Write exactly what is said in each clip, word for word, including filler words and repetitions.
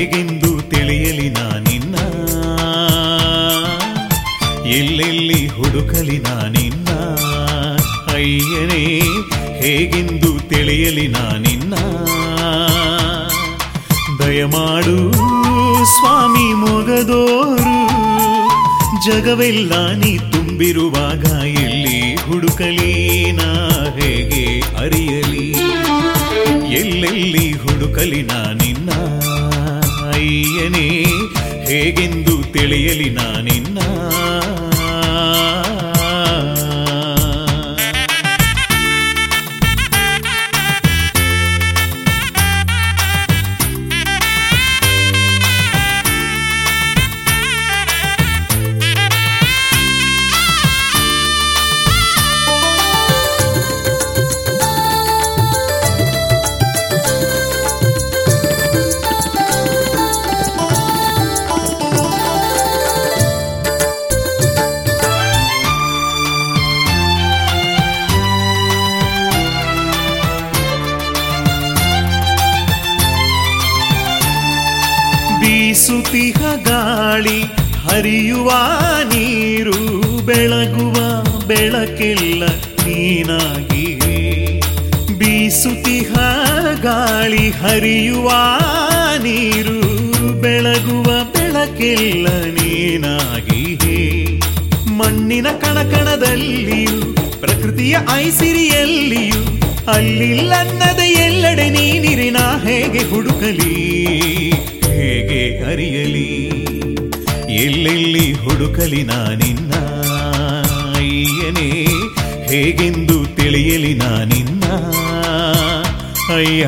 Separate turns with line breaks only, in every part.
ಹೇಗೆಂದು ತಿಳಿಯಲಿ ನಾನಿನ್ನ, ಎಲ್ಲೆಲ್ಲಿ ಹುಡುಕಲಿ ನಾನಿನ್ನ, ಅಯ್ಯನೇ ಹೇಗೆಂದು ತಿಳಿಯಲಿ ನಾನಿನ್ನ. ದಯಮಾಡು ಸ್ವಾಮಿ ಮೊಗದೋರು, ಜಗವೆಲ್ಲ ನೀ ತುಂಬಿರುವಾಗ ಎಲ್ಲಿ ಹುಡುಕಲಿ ನಾ ಹೇಗೆ ಅರಿಯಲಿ, ಎಲ್ಲೆಲ್ಲಿ ಹುಡುಕಲಿ ನಾನಿನ್ನ, ಅಯ್ಯನೇ ಹೇಗೆಂದು ತಿಳಿಯಲಿ ನಾನಿನ್ನ. ಬೀಸುತಿಹ ಗಾಳಿ, ಹರಿಯುವ ನೀರು, ಬೆಳಗುವ ಬೆಳಕೆಲ್ಲ ನೀನಾಗಿಯೇ. ಬೀಸುತಿಹ ಗಾಳಿ, ಹರಿಯುವ ನೀರು, ಬೆಳಗುವ ಬೆಳಕೆಲ್ಲ ನೀನಾಗಿಯೇ. ಮಣ್ಣಿನ ಕಣಕಣದಲ್ಲಿಯೂ ಪ್ರಕೃತಿಯ ಐಸಿರಿಯಲ್ಲಿಯೂ ಅಲ್ಲಿಲ್ಲನ್ನದ ಎಲ್ಲೆಡೆ ನೀನಿರಿನ ಹೇಗೆ ಹುಡುಕಲಿ, ಹೇಗೆ ಅರಿಯಲಿ, ಎಲ್ಲೆಲ್ಲಿ ಹುಡುಕಲಿ ನಾನಿನ್ನ, ಅಯ್ಯನೇ ಹೇಗೆಂದು ತಿಳಿಯಲಿ ನಾನಿನ್ನ, ಅಯ್ಯ.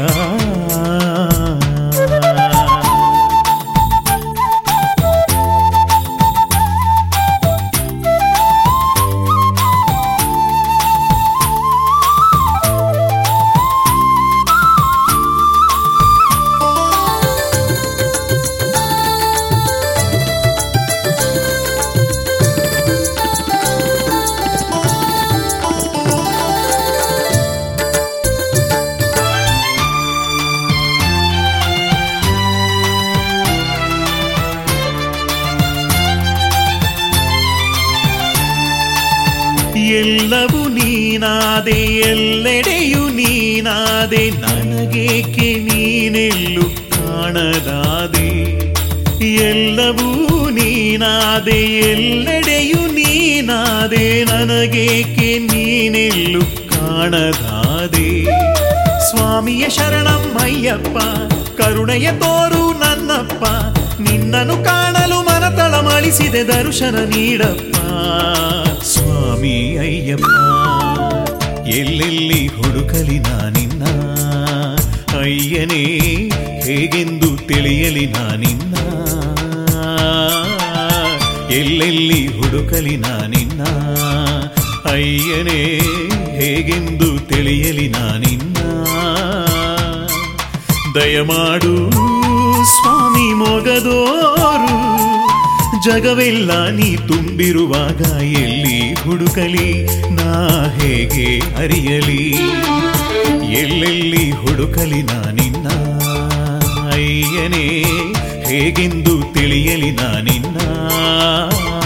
ಎಲ್ಲವೂ ನೀನಾದೆ, ಎಲ್ಲೆಡೆಯೂ ನೀನಾದೆ, ನನಗೇಕೆ ನೀನೆಲ್ಲೂ ಕಾಣದಾದೆ. ಎಲ್ಲವೂ ನೀನಾದೆ, ಎಲ್ಲೆಡೆಯೂ ನೀನಾದೆ, ನನಗೇಕೆ ನೀನೆಲ್ಲೂ ಕಾಣದಾದೆ. ಸ್ವಾಮಿಯ ಶರಣಂ ಅಯ್ಯಪ್ಪ, ಕರುಣೆಯ ತೋರು ನನ್ನಪ್ಪ, ನಿನ್ನನ್ನು ಕಾಣಲು ಮನತಳಮಳಿಸಿದೆ, ದರ್ಶನ ನೀಡಪ್ಪ ಸ್ವಾಮಿ ಅಯ್ಯಪ್ಪ. ಎಲ್ಲೆಲ್ಲಿ ಹುಡುಕಲಿ ನಾನಿನ್ನ, ಅಯ್ಯನೇ ಹೇಗೆಂದು ತಿಳಿಯಲಿ ನಾನಿನ್ನ, ಎಲ್ಲೆಲ್ಲಿ ಹುಡುಕಲಿ ನಾನಿನ್ನ, ಅಯ್ಯನೇ ಹೇಗೆಂದು ತಿಳಿಯಲಿ ನಾನಿನ್ನ. ದಯಮಾಡು ಸ್ವಾಮಿ ಮೊಗದೋರು, ಜಗವೆಲ್ಲ ನೀ ತುಂಬಿರುವಾಗ ಎಲ್ಲಿ ಹುಡುಕಲಿ ನಾ ಹೇಗೆ ಅರಿಯಲಿ, ಎಲ್ಲೆಲ್ಲಿ ಹುಡುಕಲಿ ನಾನಿನ್ನ, ಅಯ್ಯನೇ ಹೇಗೆಂದು ತಿಳಿಯಲಿ ನಾನಿನ್ನ.